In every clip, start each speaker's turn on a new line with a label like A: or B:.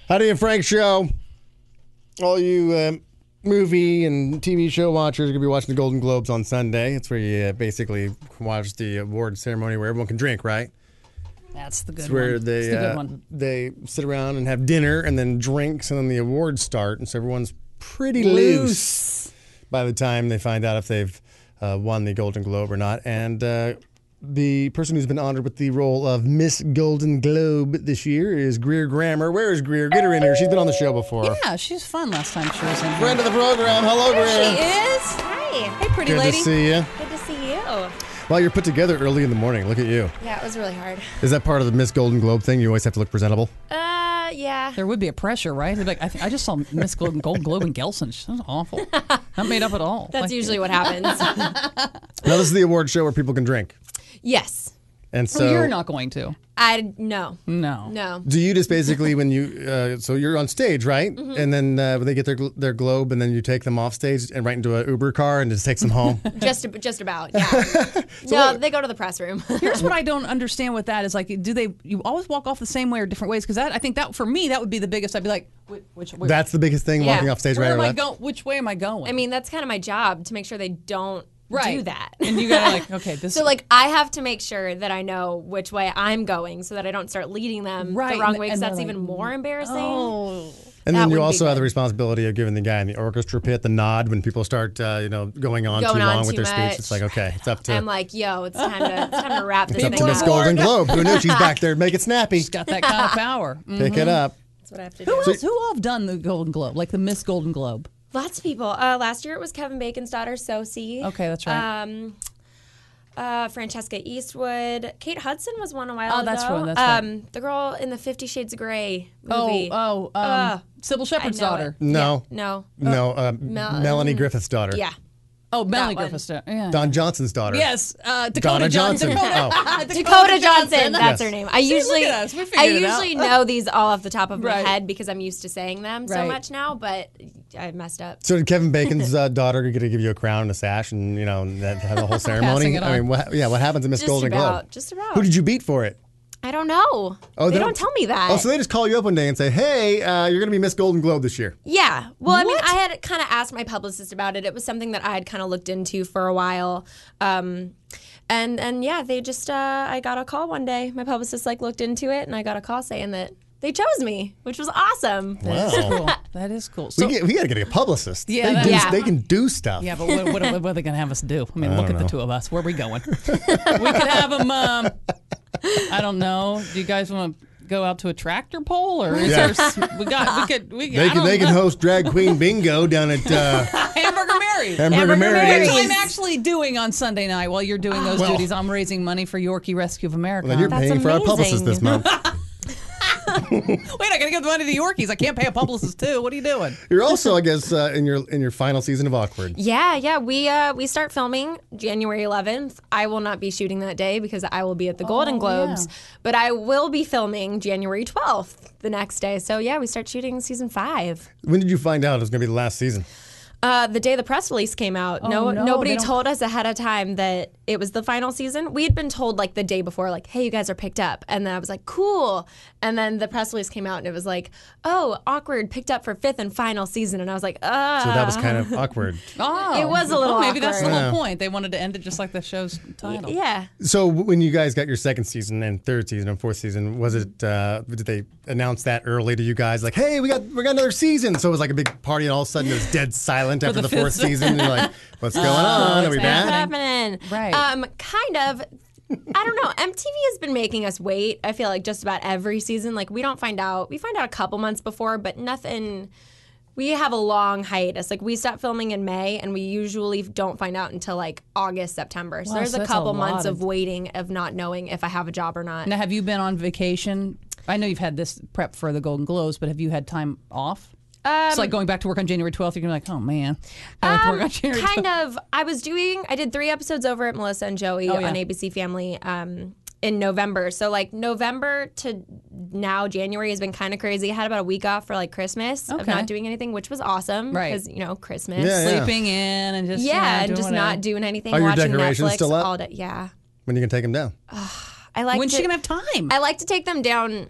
A: Howdy and Frank show. All you movie and TV show watchers are going to be watching the Golden Globes on Sunday. It's where you basically watch the award ceremony where everyone can drink, right?
B: That's the good
A: It's
B: one.
A: where
B: That's the good one.
A: they sit around and have dinner and then drinks and then the awards start. And so everyone's pretty loose by the time they find out if they've won the Golden Globe or not. And the person who's been honored with the role of Miss Golden Globe this year is Greer Grammer. Where is Greer? Get her in here. She's been on the show before.
B: Yeah, she was fun last time she was in here.
A: Friend of the program. Hello, Greer.
B: She is.
C: Hi.
B: Hey, pretty
A: Good
B: lady.
A: to see you.
C: Good to see you.
A: Well, you're put together early in the morning. Look at you.
C: Yeah, it was really hard.
A: Is that part of the Miss Golden Globe thing? You always have to look presentable?
C: Yeah.
B: There would be a pressure, right? They'd be like, I just saw Miss Golden Globe in Gelson. She was awful. Not made up at all.
C: That's usually what happens.
A: Now, this is the award show where people can drink.
C: Yes.
A: And so
B: So you're not going to.
C: No.
B: No.
A: do you just basically when you so you're on stage, right? And then when they get their globe and then you take them off stage and right into an Uber car and just takes them home?
C: Just about, yeah. No, they go to the press room.
B: Here's what I don't understand with that is like, you always walk off the same way or different ways? Because I think that for me that would be the biggest. I'd be like, which way?
A: That's the biggest thing,
C: Yeah.
A: walking off stage
B: Where
A: right
B: am
A: or
B: I
A: left?
B: going? Which way am I going?
C: I mean, that's kind of my job to make sure they don't do that.
B: And you gotta like, okay, this.
C: So, like, I have to make sure that I know which way I'm going so that I don't start leading them
B: Right,
C: the wrong
B: and-
C: way because
B: and
C: that's
B: they're
C: even
B: like,
C: more embarrassing.
B: Oh.
A: And
C: That
A: then you
C: would be
A: also have the
C: good.
A: responsibility of giving the guy in the orchestra pit the nod when people start, going on too
C: Going on
A: long with
C: too
A: their
C: much.
A: speech. It's like, okay, it's up to
C: I'm like, yo, it's time to wrap this
A: it's up
C: thing
A: to Miss
C: up.
A: Golden Globe. Who knew she's back there? Make it snappy.
B: She's got that kind of power.
A: Pick it up.
C: That's what I have to
B: Who
C: do.
B: else? Who all have done the Golden Globe? Like the Miss Golden Globe?
C: Lots of people. Last year it was Kevin Bacon's daughter, Sosie.
B: Okay, that's right.
C: Francesca Eastwood. Kate Hudson was one a while ago.
B: Oh, that's right, that's right.
C: The girl in the 50 Shades of Grey movie.
B: Sybil Shepherd's
C: I know
B: daughter.
C: it.
A: No.
C: No.
A: No, Melanie Griffith's daughter.
C: Yeah.
B: Oh, Melanie
C: one.
B: Griffith's daughter. Yeah.
A: Don Johnson's daughter.
B: Yes, Dakota
A: Donna Johnson.
B: Dakota,
C: Dakota Johnson. That's
A: Yes.
C: her name. I
B: See,
C: usually,
B: look at us. We
C: I
B: figured it out.
C: usually know these all off the top of my
B: Right.
C: head because I'm used to saying them so
B: Right.
C: much now, but I messed up.
A: So did Kevin Bacon's daughter going to give you a crown and a sash and, have the whole ceremony?
B: it
A: I mean,
B: on.
A: what happens in Miss
C: Just
A: Golden
C: about.
A: Globe?
C: Just about.
A: Who did you beat for it?
C: I don't know.
A: Oh,
C: they don't tell me that.
A: Oh, so they just call you up one day and say, hey, you're going to be Miss Golden Globe this year.
C: Yeah. Well, I mean, I had kind of asked my publicist about it. It was something that I had kind of looked into for a while. And yeah, they just, I got a call one day. My publicist looked into it and I got a call saying that they chose me, which was awesome.
B: That's
A: Wow.
B: cool. That is cool. So,
A: we got to get a publicist.
B: Yeah,
A: They can do stuff.
B: yeah, but what are they going to have us do? I mean, look at the two of us. Where are we going? We could have them. I don't know. Do you guys want to go out to a tractor pull, or is
A: Yeah.
B: there?
A: They can host drag queen bingo down at
B: Hamburger Mary.
A: Hamburger Mary's.
B: That's what I'm actually doing on Sunday night while you're doing those
A: Well-
B: duties. I'm raising money for Yorkie Rescue of America.
A: Well, then you're
C: That's
A: paying for our
C: amazing.
A: publicist this month.
B: Wait, I gotta give the money to Yorkies. I can't pay a publicist too. What are you doing?
A: You're also, I guess, in your final season of Awkward.
C: Yeah. We start filming January 11th. I will not be shooting that day because I will be at the Golden Globes, but I will be filming January 12th the next day. So yeah, we start shooting season 5.
A: When did you find out it was going to be the last season?
C: The day the press release came out,
B: no,
C: nobody
B: they don't-
C: told us ahead of time that it was the final season. We had been told the day before, hey, you guys are picked up. And then I was like, cool. And then the press release came out and it was like, oh, Awkward picked up for 5th and final season. And I was like,
A: So that was kind
C: Uh-huh.
A: of awkward.
B: Oh,
C: It was a little
B: well, maybe that's the
C: awkward.
B: whole point. They wanted to end it just like the show's title.
C: Yeah.
A: So when you guys got your second season and third season and fourth season, was it? Did they announce that early to you guys? Like, hey, we got another season. So it was like a big party, and all of a sudden it was dead silent after
B: the
A: the fourth
B: fifth
A: season. And you're like, what's going on? Are we
C: What's
A: back?
C: happening?
B: Right.
C: Kind of. I don't know. MTV has been making us wait. I feel like just about every season. We don't find out. We find out a couple months before, but nothing. We have a long hiatus. We stop filming in May, and we usually don't find out until August, September. So
B: Wow,
C: there's
B: so
C: a
B: that's a
C: couple
B: lot
C: months
B: of-
C: of waiting, of not knowing if I have a job or not.
B: Now, have you been on vacation? I know you've had this prep for the Golden Globes, but have you had time off? It's like going back to work on January 12th. You're going to be like, oh, man. I have to work on January 12th.
C: Kind of. I did 3 episodes over at Melissa and Joey
B: Oh, yeah.
C: on ABC Family in November. So November to now, January has been kind of crazy. I had about a week off for Christmas of
B: Okay.
C: not doing anything, which was awesome.
B: Right.
C: Because, Christmas.
A: Yeah, yeah.
B: Sleeping in and just,
C: Yeah, and
B: doing
C: just
B: whatever.
C: not doing anything.
A: Are your
C: watching
A: decorations
C: Netflix
A: still up?
C: all day. Yeah.
A: When are you going to take them down?
C: I like
B: When's
C: to,
B: she going to have time?
C: I like to take them down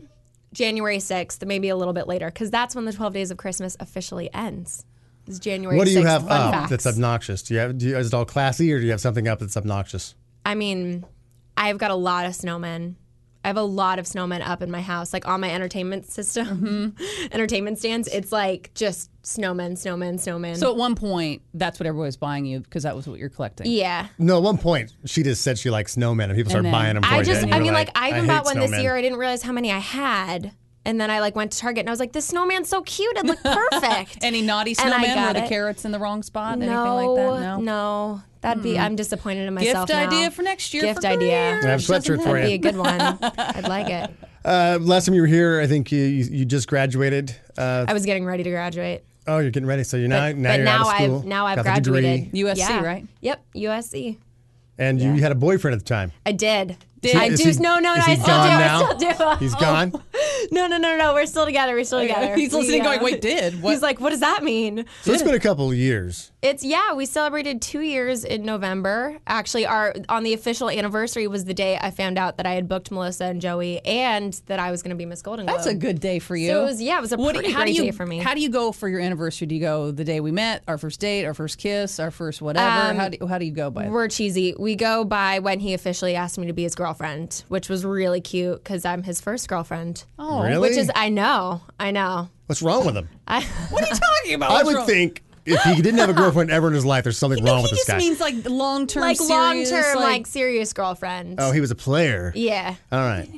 C: January 6th, maybe a little bit later, because that's when the 12 Days of Christmas officially ends. It's January 6th.
A: What do you have
C: Fun
A: up
C: facts.
A: that's obnoxious? Is it all classy, or do you have something up that's obnoxious?
C: I mean, I've got a lot of snowmen. I have a lot of snowmen up in my house, like on my entertainment system, entertainment stands. It's like just snowmen.
B: So at one point, that's what everybody was buying you because that was what you're collecting.
C: Yeah.
A: No, at one point, she just said she likes snowmen, and people started
B: then-
A: buying them for
C: I
A: you.
C: just,
A: and you
C: I
A: were
C: mean, like, I even bought
A: hate
C: one this
A: snowmen.
C: year. I didn't realize how many I had. And then I like went to Target and I was like, this snowman's so cute. It looked perfect.
B: Any naughty
C: And I
B: snowmen?
C: got
B: Were the
C: it.
B: carrots in the wrong spot? Anything like that?
C: No. That'd be, I'm disappointed in myself
B: Gift
C: now.
B: idea for next year.
C: Gift
B: for
C: idea.
B: careers.
A: I have a sweatshirt for
C: That'd be a
A: you.
C: good one. I'd like it.
A: Last time you were here, I think you just graduated.
C: I was getting ready to graduate.
A: Oh, you're getting ready. So you're
C: But
A: now you're out of school.
C: now I've
A: got the degree,
C: graduated.
B: USC,
C: Yeah.
B: right?
C: Yep, USC.
A: and you had a boyfriend at the time.
C: I did.
B: Did-
C: I
A: Is
C: do.
A: he-
C: No,
A: is he
C: I still
A: gone
C: do.
A: now?
C: I still do.
A: He's gone.
C: No. We're still together. We're still together.
B: He's listening,
C: We,
B: going, "Wait, did what?"
C: He's like, what does that mean?
A: So it's been a couple of years.
C: We celebrated 2 years in November. Actually, on the official anniversary was the day I found out that I had booked Melissa and Joey and that I was going to be Miss Golden Globe.
B: That's a good day for you.
C: So it was a pretty great day for me.
B: How do you go for your anniversary? Do you go the day we met, our first date, our first kiss, our first whatever? How do you go by it?
C: We're cheesy. We go by when he officially asked me to be his girlfriend, which was really cute because I'm his first girlfriend.
B: Oh,
A: Really?
C: Which is, I know.
A: What's wrong with him?
B: What are you talking about?
A: I
B: What's
A: would
B: wrong?
A: think if he didn't have a girlfriend ever in his life, there's something wrong with
B: he
A: this
B: just
A: guy.
B: means like long term,
C: Like long
B: serious,
C: term, like serious girlfriend.
A: Oh, he was a player.
C: Yeah.
A: All right.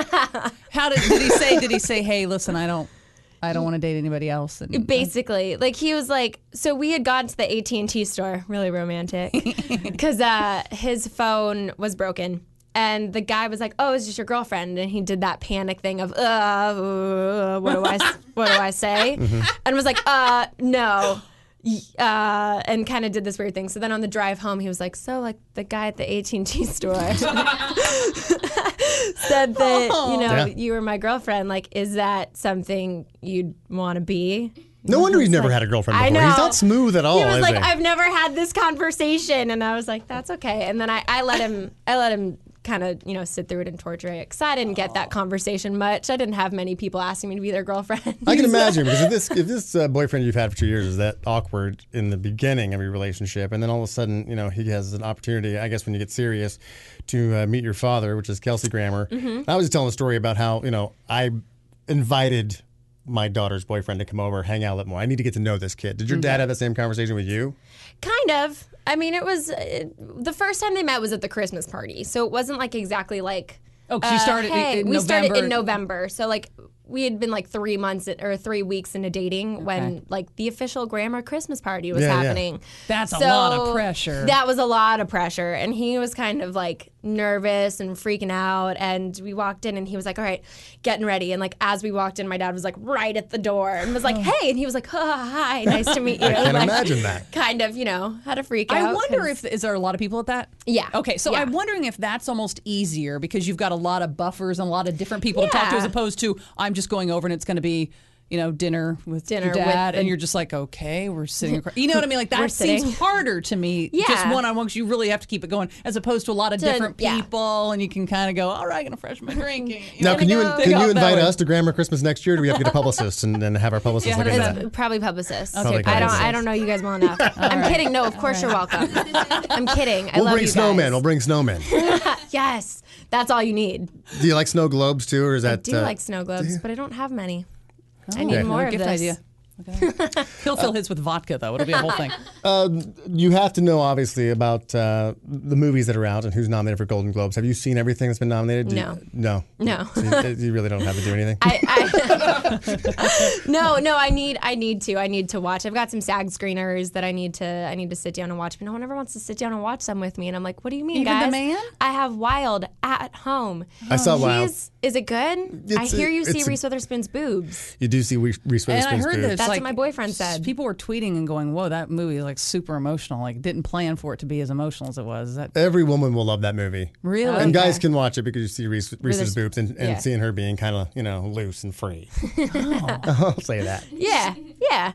B: How did he say? Did he say, "Hey, listen, I don't want to date anybody else"? And,
C: Basically, like he was like, so we had gone to the AT&T store, really romantic, because his phone was broken. And the guy was like, "Oh, is this your girlfriend?" And he did that panic thing of, what do I say? And was like, no. And kind of did this weird thing. So then on the drive home, he was like, "So like the guy at the AT&T store said that you were my girlfriend. Like, is that something you'd want to be?"
A: No wonder he's never had a girlfriend
C: I
A: before.
C: know.
A: He's not smooth at all,
C: He was
A: is
C: like,
A: he?
C: "I've never had this conversation," and I was like, "That's okay." And then I let him kind of sit through it and torture it because I didn't get that conversation much. I didn't have many people asking me to be their girlfriend.
A: I can imagine, because if this boyfriend you've had for 2 years is that awkward in the beginning of your relationship, and then all of a sudden, he has an opportunity, I guess when you get serious, to meet your father, which is Kelsey Grammer. I was just telling a story about how, I invited my daughter's boyfriend to come over, hang out a little more. I need to get to know this kid. Did your dad have that same conversation with you?
C: Kind of. I mean, it was the first time they met was at the Christmas party, so it wasn't like exactly like.
B: Oh, 'cause you started in
C: we started
B: November.
C: in November, so like we had been like 3 months or 3 weeks into dating when like the official Grammar Christmas party was
A: Yeah, yeah.
C: happening.
B: That's a
C: So
B: lot of pressure.
C: That was a lot of pressure, and he was kind of like nervous and freaking out. And we walked in, and he was like, "All right, getting ready." And like as we walked in, my dad was like right at the door and was like, "Hey," and he was like, "Hi, nice to meet you."
A: I can
C: Like,
A: imagine that.
C: Kind of, had a freak out.
B: I wonder
C: 'cause-
B: if is there a lot of people at that?
C: Yeah.
B: Okay, so
C: Yeah.
B: I'm wondering if that's almost easier because you've got a lot of buffers and a lot of different people to talk to,
C: Yeah.
B: as opposed to I'm just going over and it's going to be dinner with
C: Dinner
B: your
C: with
B: dad, and
C: the-
B: you're just like, okay, we're sitting across. You know what I mean? Like
C: We're
B: that seems
C: sitting.
B: harder to me.
C: Yeah.
B: Just one-on-one, because you really have to keep it going, as opposed to a lot of different
C: yeah.
B: people, and you can kind of go, all right, gonna fresh my drinking.
A: Now, can you
C: go-
A: can you
B: that
A: invite
B: way.
A: us to Grammar Christmas next year? Or do we have to get a publicist and have our publicist
B: Yeah,
A: look
B: how
A: at
B: does
A: that?
C: It's probably publicist.
A: Probably
C: I
A: publicist.
C: don't know you guys well enough. I'm kidding. No, of course you're welcome. I'm kidding. I
A: We'll
C: love
A: bring
C: you
A: snowmen.
C: guys.
A: We'll bring snowmen.
C: Yes, that's all you need.
A: Do you like snow globes too, or is that?
C: I do like snow globes, but I don't have many. I
B: Oh,
C: need
A: Okay.
C: more of
B: gift
C: this.
B: idea. Okay. He'll fill his with vodka, though. It'll be a whole thing.
A: You have to know, obviously, about the movies that are out and who's nominated for Golden Globes. Have you seen everything that's been nominated? No.
C: No.
A: So you really don't have to do anything.
C: No, I need to watch. I've got some SAG screeners that I need to sit down and watch, but no one ever wants to sit down and watch them with me. And I'm like, what do you mean,
B: Even the
C: guys?
B: man?
C: I have Wild at home.
A: I saw Wild.
C: Is it good? I
A: It's
C: hear you see
A: it's
C: Reese Witherspoon's boobs.
A: You do see Reese Witherspoon's
B: And I heard
A: boobs.
B: that
C: That's
B: like,
C: what my boyfriend said.
B: People were tweeting and going, "Whoa, that movie is like super emotional. Like, didn't plan for it to be as emotional as it was." Is that
A: Every woman will love that movie.
B: really?
A: And guys can watch it because you see Reese's boobs and
C: yeah.
A: seeing her being kind of, loose and free. I'll say that.
C: Yeah.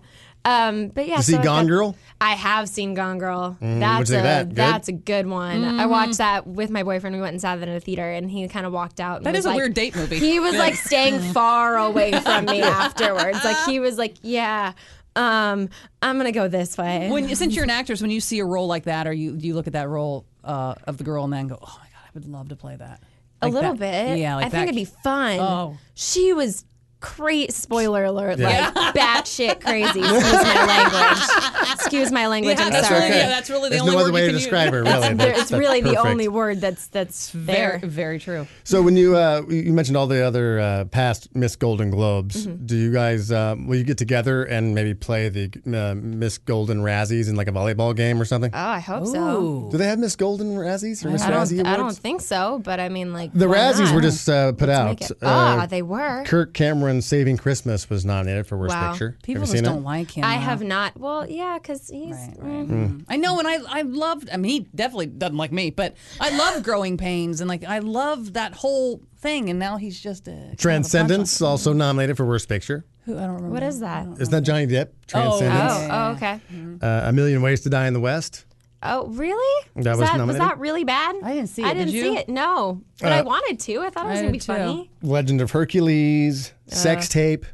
C: But yeah,
A: You see
C: so
A: Gone Girl?
C: I have seen Gone Girl.
A: what'd
C: That's
A: you think of
C: a
A: that? Good?
C: that's a good one. I watched that with my boyfriend. We went and saw that in a theater, and he kind of walked out. And
B: That
C: was
B: is a
C: like,
B: weird date movie.
C: He was like staying far away from me afterwards. Like he was like, yeah. I'm gonna go this way.
B: Since you're an actress, when you see a role like that, or you look at that role of the girl and then go, oh my God, I would love to play that.
C: A
B: Like
C: little
B: that.
C: bit.
B: Yeah, like
C: I think
B: that.
C: it'd be fun.
B: Oh.
C: She was crazy. Spoiler alert!
A: Yeah.
C: Like batshit crazy. Excuse my language. Excuse my language. I'm
B: that's
C: sorry.
B: really, yeah, that's really the
A: There's
B: only
A: no
B: word
A: other way
B: you
A: to
B: can
A: describe her,
B: use.
A: really.
C: It's really the
A: perfect.
C: only word that's
B: Very,
C: there.
B: very true.
A: So when you mentioned all the other past Miss Golden Globes,
C: Mm-hmm.
A: do you guys will you get together and maybe play the Miss Golden Razzies in like a volleyball game or something?
C: Oh, I hope so.
B: Ooh.
A: Do they have Miss Golden Razzies or Miss
C: I
A: Razzie
C: don't
A: Awards?
C: think so, but I mean, like
A: The
C: why
A: Razzies
C: not?
A: were just put
C: Make
A: out.
C: it. They were.
A: Kirk Cameron's Saving Christmas was nominated for Worst
C: Wow.
A: Picture.
B: People
A: have you
B: just
A: seen
B: don't
A: it?
B: like him.
C: I
B: though.
C: have not. Well, yeah, because he's.
B: Right. I know, and I loved. I mean, he definitely doesn't like me, but I love Growing Pains, and like I love that whole thing. And now he's just a
A: Transcendence also nominated for Worst Picture.
B: Who I don't remember.
C: What is that?
A: Isn't that Johnny Depp? Transcendence.
C: Oh, okay.
A: A Million Ways to Die in the West.
C: Oh, really?
A: That was
C: was
A: nominated?
C: that really bad?
B: I didn't see it.
C: I didn't
B: Did
C: see
B: you?
C: it. No, but I wanted to. I thought it was
B: I
C: gonna be
B: did too.
C: funny.
A: Legend of Hercules. Sex Tape.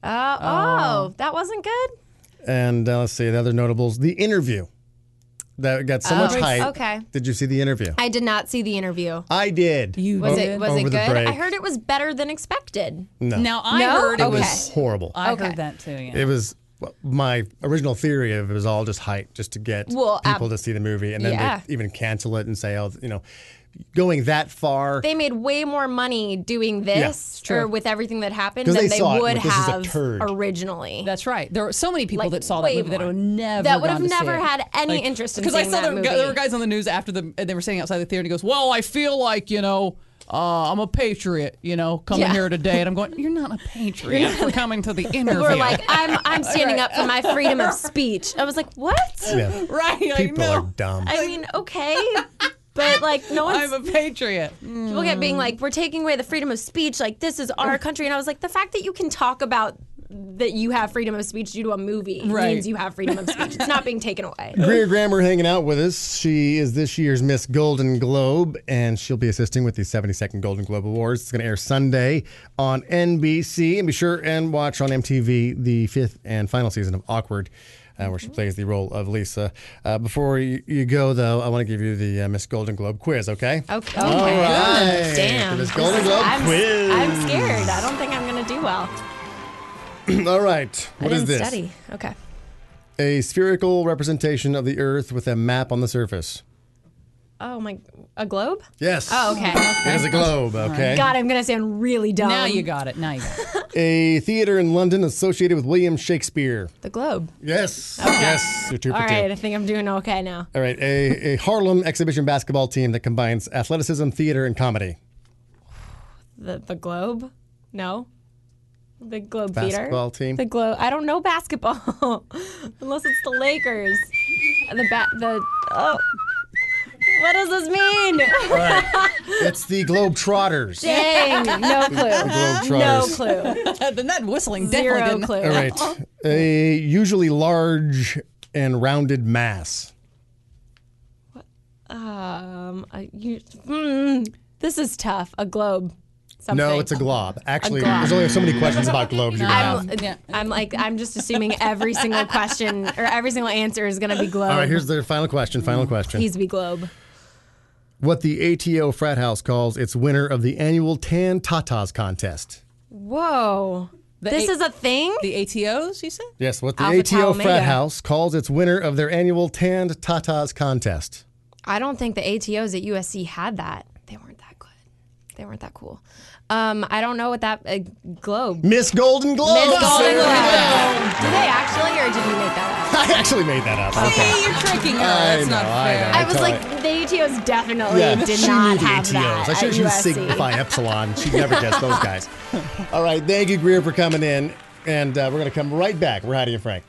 C: That wasn't good.
A: And let's see, the other notables. The Interview. That got so much hype.
C: okay.
A: Did you see The Interview?
C: I did not see the interview.
A: I did.
B: You
C: Was
B: did?
C: it was
A: over
C: it
A: the
C: good?
A: break.
C: I heard it was better than expected.
A: No.
B: Now I
C: No?
B: heard it
C: Okay.
B: was.
A: Horrible.
B: I
C: Okay.
B: heard that too. Yeah.
A: It was my original theory of it was all just hype, just to get
C: Well,
A: people to see the movie, and then
C: yeah.
A: they even cancel it and say, "Oh, going that far."
C: They made way more money doing this
B: true.
C: or with everything that happened
A: 'Cause
C: than
A: they
C: they
A: saw it,
C: would
A: like, this is a
C: have
A: turd.
C: originally.
B: That's right. There were so many people
C: Like,
B: that saw that
C: way
B: movie that
C: more.
B: would never
C: That would have
B: gone to see
C: never
B: it.
C: had any interest in
B: Because I
C: seeing
B: saw
C: that movie.
B: there were guys on the news after and they were standing outside the theater and he goes, well, I feel like, I'm a patriot, coming
C: Yeah.
B: here today. And I'm going, you're not a patriot for coming to the interview.
C: We're like, I'm standing up for my freedom of speech. I was like, what?
A: Yeah.
B: right. Like,
A: People
B: no,
A: are dumb.
C: I mean, okay, but like no one's.
B: I'm a patriot.
C: People get being like, we're taking away the freedom of speech. Like this is our country, and I was like, the fact that you can talk about that you have freedom of speech due to a movie
B: Right.
C: means you have freedom of speech. It's not being taken away.
A: Greer Grammer hanging out with us. She is this year's Miss Golden Globe, and she'll be assisting with the 72nd Golden Globe Awards. It's going to air Sunday on NBC. And be sure and watch on MTV the 5th and final season of Awkward, where she plays the role of Lisa. Before you go, though, I want to give you the Miss Golden Globe quiz, okay?
C: Okay.
A: All right.
C: Goodness, damn.
A: The Miss Golden Globe quiz.
C: I'm scared. I don't think I'm gonna do well.
A: All right. What
C: I
A: is
C: didn't
A: this?
C: study. Okay.
A: A spherical representation of the Earth with a map on the surface.
C: Oh my, a globe?
A: Yes.
C: Oh, okay.
A: It is a globe, okay?
C: God, I'm gonna sound really dumb.
B: Now you got it.
A: A theater in London associated with William Shakespeare.
C: The globe.
A: Yes. Yes. You're 2 for
C: All
A: 2.
C: right, I think I'm doing okay now.
A: All right. A Harlem exhibition basketball team that combines athleticism, theater, and comedy.
C: The globe? No. The Globe
A: Basketball
C: Theater.
A: team?
C: The Globe. I don't know basketball unless it's the Lakers. What does this mean?
A: It's the Globetrotters.
C: Dang, no clue. No
A: Globetrotters.
C: clue.
B: Then that whistling definitely
C: Zero
B: didn't.
C: clue.
A: All right. A usually large and rounded mass.
C: This is tough. A globe. Something.
A: No, it's a glob. Actually,
C: glob.
A: there's only so many questions about globes you can have.
C: I'm just assuming every single question or every single answer is gonna be globe.
A: All right, here's the final question. Final question.
C: Please be globe.
A: What the ATO frat house calls its winner of the annual Tan Tatas contest.
C: Whoa. This is a thing?
B: The ATOs, you said?
A: Yes, what the
C: Alpha
A: ATO
C: Tau
A: frat
C: Omega.
A: house calls its winner of their annual Tan Tatas contest.
C: I don't think the ATOs at USC had that. They weren't that good. They weren't that cool. I don't know what that globe.
A: Miss Golden Globe.
C: Miss Golden
A: There we
C: Globe.
A: go.
C: Did they actually, or did you make that up?
A: I actually made that up. Okay.
B: Hey, you're tricking her.
A: I
B: That's not
A: know, I
B: fair.
A: know.
C: I was
A: totally-
C: like, the ATOs definitely
A: Yeah,
C: did
A: she
C: not
A: knew the
C: have
A: ATOs.
C: that
A: I
C: at
A: should have used
C: USC.
A: Sigma Phi Epsilon. She'd never guess those guys. All right, thank you, Greer, for coming in. And we're going to come right back. We're Heidi and Frank.